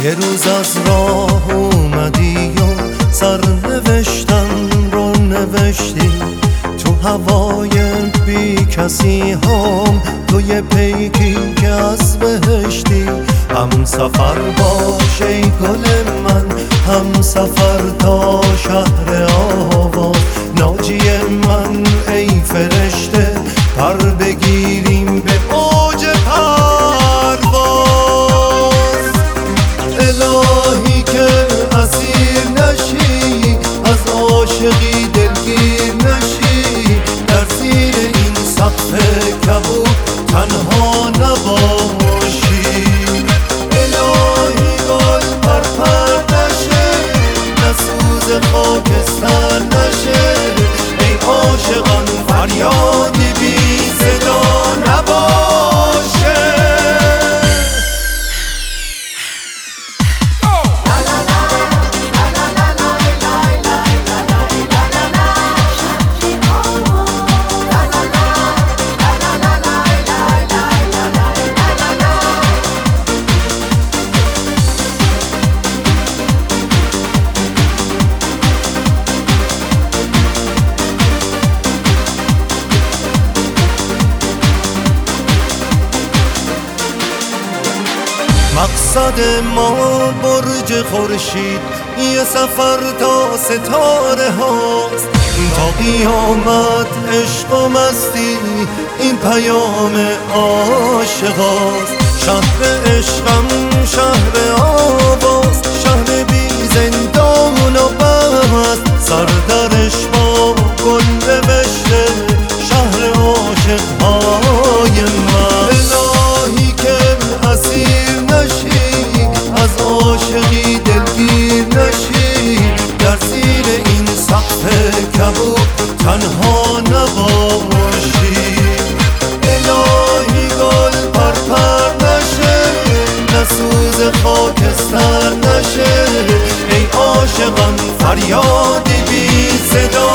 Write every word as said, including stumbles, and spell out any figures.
یه روز از راه اومدی و سرنوشتم رو نوشتی تو هوای بی کسی هم، تو یه پیکی که از بهشتی. هم سفر باش ای گل من، هم سفر تا شهر آواز. ناجی من ای فرشته، پر بگیریم به اوج پرواز. الهی که اسیر نشی، از عاشقی دلگیر نشی، در زیر این سقف کبود تنها نباشی. الهی گل پر پر نشه، نسوز خاکستر نشه، ای عاشقان فریادی بی صدا نباشه. مقصد ما برج خورشید، یه سفر تا ستاره هاست. تا قیامت عشق و مستی، این پیام عاشقاست. شهر عشقم شهر آواز، شهر بی زندان و بست. سردرش با گل نوشته، شهر عاشقهای من. الهی که اسیر نشی، از عاشقی دلگیر نشی، در زیر این سقف کبود تنها نباشی. الهی گل پر پر نشه، نسوز خاکستر نشه، ای عاشقان فریادی بی صدا